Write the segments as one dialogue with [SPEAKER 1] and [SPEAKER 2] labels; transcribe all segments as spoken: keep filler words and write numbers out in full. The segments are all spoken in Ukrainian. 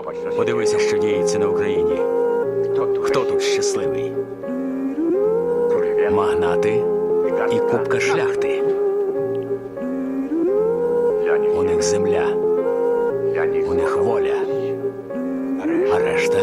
[SPEAKER 1] Подивися, що діється на Україні. Хто тут щасливий? Магнати і купка шляхти. У них земля, у них воля, а решта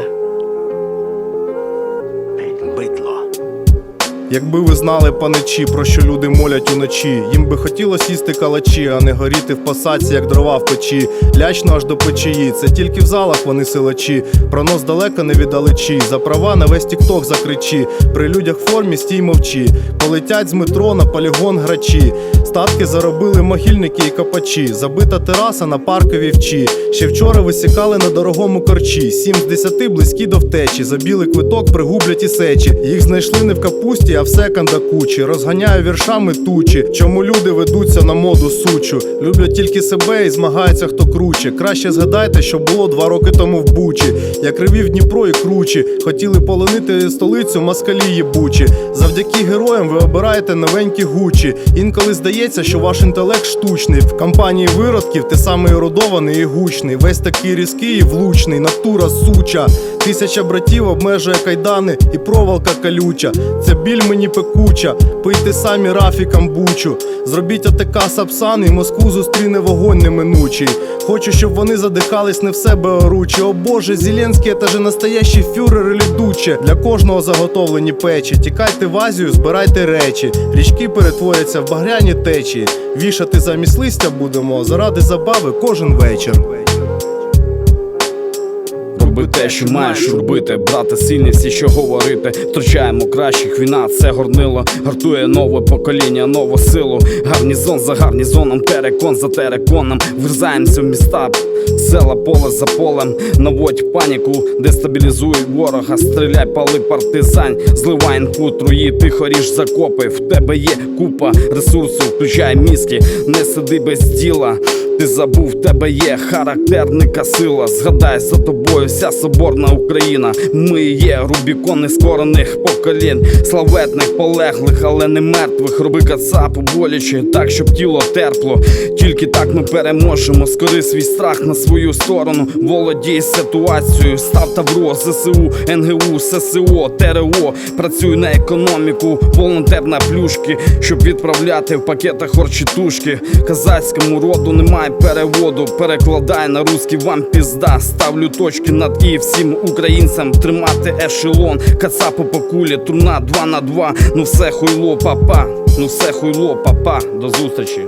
[SPEAKER 1] – бидло.
[SPEAKER 2] Якби ви знали, паничі, про що люди молять уночі, їм би хотілося їсти калачі, а не горіти в посадці, як дрова в печі. Лячно аж до печії, це тільки в залах вони силачі. Про нос далеко не віддалечі, за права на весь тікток закричі. При людях в формі стій мовчі, полетять з метро на полігон грачі. Статки заробили могильники і копачі, забита тераса на парковій вчі. Ще вчора висікали на дорогому корчі, сім з десяти близькі до втечі. За білий квиток пригублять і сечі, їх знайшли не в капусті, а в секонда кучі. Розганяю віршами тучі, чому люди ведуться на моду сучу. Люблять тільки себе і змагаються, хто круче. Краще згадайте, що було два роки тому в Бучі. Як ревів Дніпро і кручі, хотіли полонити столицю москалі єбучі. Завдяки героям ви обираєте новенькі гучі. Інколи здається, що ваш інтелект штучний. В компанії виродків ти самий ерудований і гучний. Весь такий різкий і влучний, натура суча. Тисяча братів обмежує кайдани і проволока колюча. Це біль мені пекуча, пийте самі рафі камбучу. Зробіть АТК Сапсан і Москву зустріне вогонь неминучий. Хочу, щоб вони задихались не в себе оручі. О боже, Зеленський, це же настоящий фюрер і лідуче. Для кожного заготовлені печі. Тікайте в Азію, збирайте речі. Річки перетворяться в багряні течії. Вішати замість листя будемо заради забави кожен вечір.
[SPEAKER 3] Роби те, що маєш робити, брати сильні, всі що говорити. Втрачаємо кращих, війна це горнило. Гартує нове покоління, нову силу. Гарнізон за гарнізоном, терекон за тереконом. Врізаємося в міста, села, поле за полем. Наводь паніку, дестабілізуй ворога. Стріляй, пали партизань, зливай інфу, труї, тихо ріж закопи. В тебе є купа ресурсу, включай мізки, не сиди без діла. Ти забув, в тебе є характерника сила. Згадай, за тобою вся соборна Україна. Ми є Рубікон нескорених поколінь, славетних, полеглих, але не мертвих. Роби кацапу боляче, так, щоб тіло терпло. Тільки так ми переможемо. Скори свій страх на свою сторону. Володій ситуацією, став Тавро, ЗСУ, НГУ, ССО, ТРО. Працюй на економіку, волонтер на плюшки, щоб відправляти в пакетах орчитушки. Казацькому роду немає переводу, перекладай на русський, вам пізда. Ставлю точки над і всім українцям тримати ешелон. Кацапу по кулі, труна два на два. Ну все хуйло, папа, ну все хуйло, папа. До зустрічі.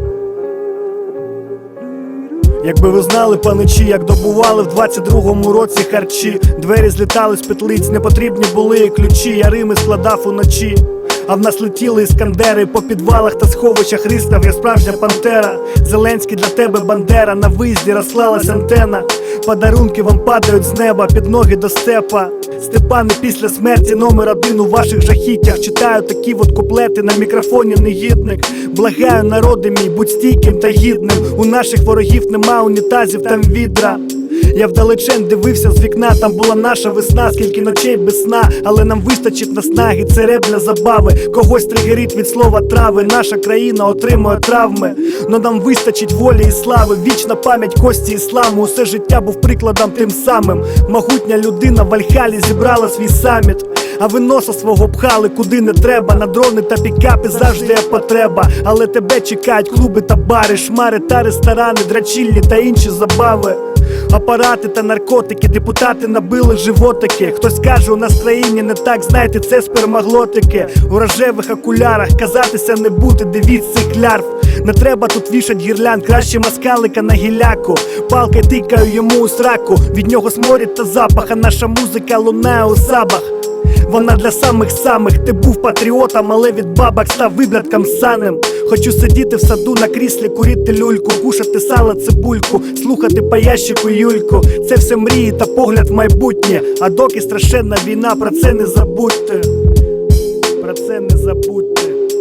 [SPEAKER 4] Якби ви знали, паничі, як добували в двадцять другому році харчі. Двері злітали з петлиць, непотрібні були і ключі. Я Рими складав уночі, а в нас летіли іскандери по підвалах та сховищах рістав. Я справжня пантера, Зеленський для тебе бандера. На виїзді розклалась антена, подарунки вам падають з неба під ноги до степа. Степани після смерті номер один у ваших жахіттях. Читаю такі от куплети на мікрофоні негідник. Благаю, народи мій, будь стійким та гідним. У наших ворогів нема унітазів, там відра. Я вдалечень дивився з вікна, там була наша весна. Скільки ночей без сна, але нам вистачить наснаги. Це реп для забави, когось тригерить від слова трави. Наша країна отримує травми, но нам вистачить волі і слави. Вічна пам'ять Кості Ісламу, усе життя був прикладом тим самим. Могутня людина в Альхалі зібрала свій саміт, а ви носа свого пхали куди не треба. На дрони та пікапи завжди є потреба. Але тебе чекають клуби та бари, шмари та ресторани, драчільні та інші забави. Апарати та наркотики, депутати набили животики. Хтось каже, у нас в країні не так, знаєте, це спермаглотики. У рожевих окулярах казатися не бути, дивіться цих лярв. Не треба тут вішать гірлянд, краще маскалика на гіляку. Палкою тикаю йому у сраку, від нього сморід та запах, а наша музика лунає у сабах. Вона для самих-самих, ти був патріотом, але від бабок став виблядком саним. Хочу сидіти в саду на кріслі, курити люльку, кушати сало, цибульку, слухати по ящику Юльку. Це все мрії та погляд в майбутнє, а доки страшенна війна, про це не забудьте. Про це не забудьте.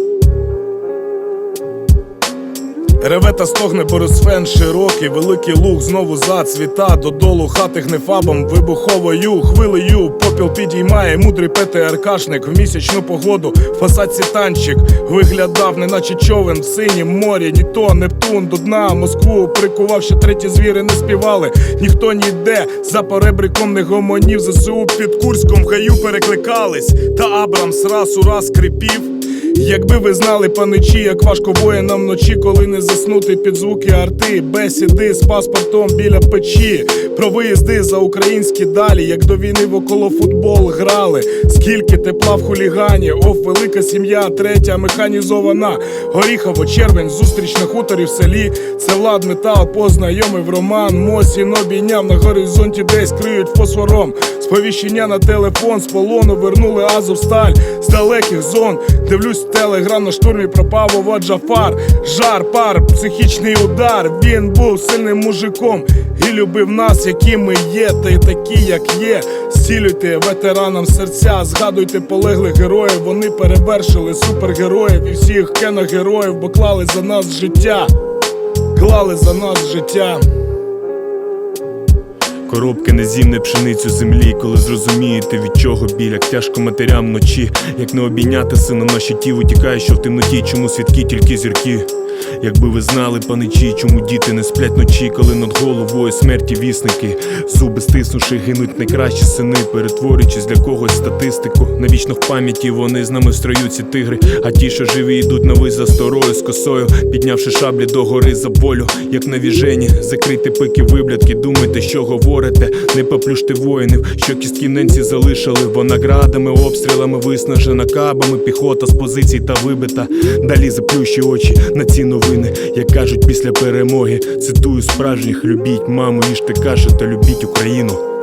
[SPEAKER 2] Реве та стогне Борисфен широкий, великий луг знову зацвіта. Додолу хати гнефабом, вибуховою хвилею по
[SPEAKER 5] Попіл підіймає мудрий ПТРКшник в місячну погоду. В фасадці танчик виглядав, неначе човен в синім морі. Ні то Нептун до дна Москву прикував, ще треті звіри не співали. Ніхто ніде за поребриком не гомонів. ЗСУ під Курськом в хаю перекликались, та Абрамс раз у раз скрипів. Якби ви знали, паничі, як важко воїнам вночі, коли не заснути під звуки арти, бесіди з паспортом біля печі, про виїзди за українські далі, як до війни в околофутбол грали. Скільки тепла в хулігані, оф, велика сім'я, третя механізована. Горіхово, червень, зустріч на хуторі в селі. Це Влад Метал познайомив Роман. Мосін обійняв на горизонті, десь криють фосфором. Сповіщення на телефон, з полону вернули Азовсталь з далеких зон. Дивлюсь телеграм, на штурмі пропав Ова Джафар. Жар, пар, психічний удар. Він був сильним мужиком і любив нас, які ми є, та й такі, як є. Зцілюйте ветеранам серця, згадуйте полеглих героїв. Вони перевершили супергероїв і всіх кіногероїв, бо клали за нас життя, клали за нас життя.
[SPEAKER 6] Коробки не зімне пшеницю землі, коли зрозумієте, від чого біль, як тяжко матерям вночі, як не обійняти сина на щиті, утікає, що в темноті, чому свідки тільки зірки. Якби ви знали, паничі, чому діти не сплять ночі, коли над головою смерті вісники, зуби стиснувши, гинуть найкращі сини, перетворюючись для когось статистику. Навічно в пам'яті вони з нами в строю ці тигри, а ті, що живі, йдуть на вись за старою з косою, піднявши шаблі до гори за волю, як навіжені. Закрийте пики, виблядки, думайте, що говорите, не поплюште воїнів, що кістки ненці залишили. Вона градами, обстрілами виснажена, кабами, піхота з позицій та вибита. Далі заплющі очі на ці новини, як кажуть після перемоги. Цитую справжніх: любіть маму, їжте каші та любіть Україну.